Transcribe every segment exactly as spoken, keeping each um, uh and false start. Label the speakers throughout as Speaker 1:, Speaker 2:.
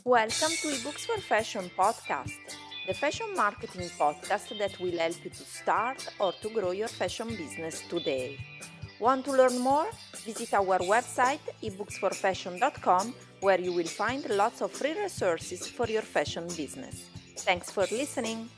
Speaker 1: Welcome to eBooks for Fashion podcast, the fashion marketing podcast that will help you to start or to grow your fashion business today. Want to learn more? Visit our website e books for fashion dot com, where you will find lots of free resources for your fashion business. Thanks for listening.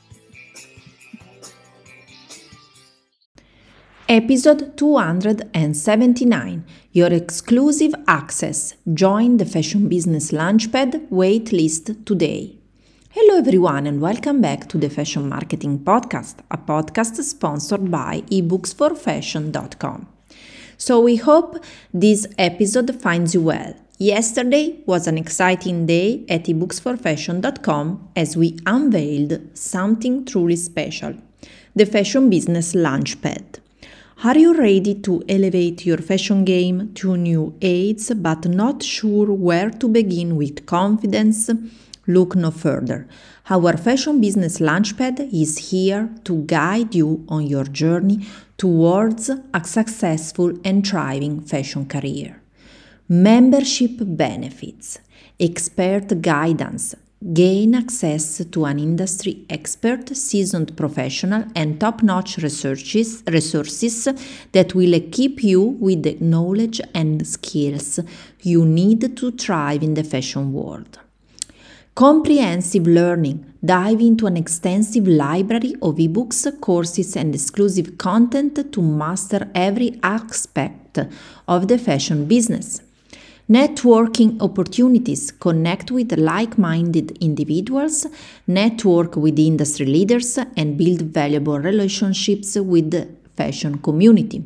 Speaker 2: Episode two hundred seventy-nine, your exclusive access. Join the Fashion Business Launchpad waitlist today. Hello everyone and welcome back to the Fashion Marketing Podcast, a podcast sponsored by e books for fashion dot com. So we hope this episode finds you well. Yesterday was an exciting day at e books for fashion dot com as we unveiled something truly special, the Fashion Business Launchpad. Are you ready to elevate your fashion game to new heights but not sure where to begin with confidence? Look no further. Our Fashion Business Launchpad is here to guide you on your journey towards a successful and thriving fashion career. Membership benefits, expert guidance, gain access to an industry expert, seasoned professional, and top-notch researches, resources that will equip you with the knowledge and skills you need to thrive in the fashion world. Comprehensive learning. Dive into an extensive library of ebooks, courses, and exclusive content to master every aspect of the fashion business. Networking opportunities. Connect with like-minded individuals, network with industry leaders, and build valuable relationships with the fashion community.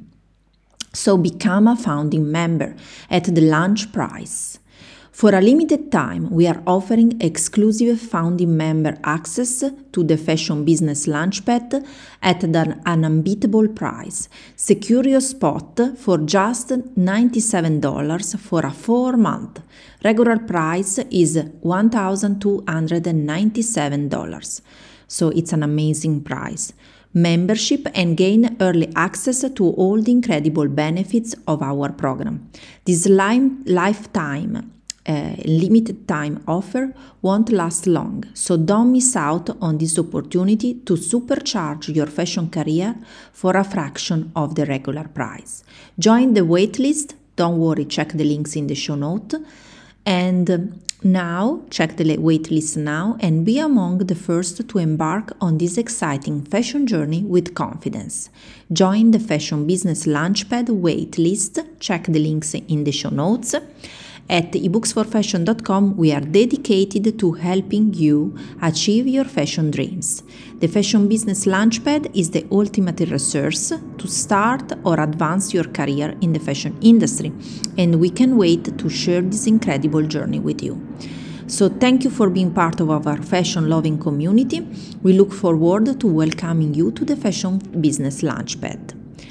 Speaker 2: So become a founding member at the launch price. For a limited time, we are offering exclusive founding member access to the Fashion Business Launchpad at an unbeatable price. Secure your spot for just ninety-seven dollars for a four-month. Regular price is one thousand two hundred ninety-seven dollars. So it's an amazing price. Membership and gain early access to all the incredible benefits of our program. This lifetime Uh, limited time offer won't last long, so don't miss out on this opportunity to supercharge your fashion career for a fraction of the regular price. Join the waitlist. Don't worry, check the links in the show note. And now, check the waitlist now and be among the first to embark on this exciting fashion journey with confidence. Join the Fashion Business Launchpad waitlist. Check the links in the show notes. At e books for fashion dot com, we are dedicated to helping you achieve your fashion dreams. The Fashion Business Launchpad is the ultimate resource to start or advance your career in the fashion industry, and we can't wait to share this incredible journey with you. So thank you for being part of our fashion-loving community. We look forward to welcoming you to the Fashion Business Launchpad.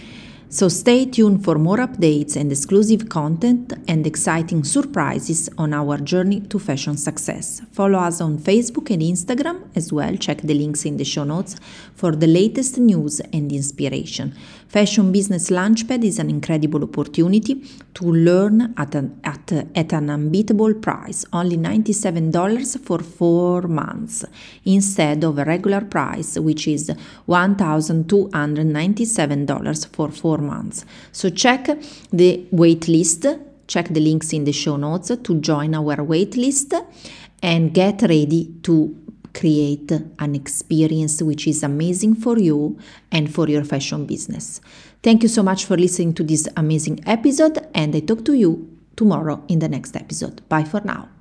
Speaker 2: So stay tuned for more updates and exclusive content and exciting surprises on our journey to fashion success. Follow us on Facebook and Instagram as well. Check the links in the show notes for the latest news and inspiration. Fashion Business Launchpad is an incredible opportunity to learn at an, at, at an unbeatable price, only ninety-seven dollars for four months, instead of a regular price, which is one thousand two hundred ninety-seven dollars for four months. So check the wait list, check the links in the show notes to join our wait list and get ready to create an experience which is amazing for you and for your fashion business. Thank you so much for listening to this amazing episode, and I talk to you tomorrow in the next episode. Bye for now.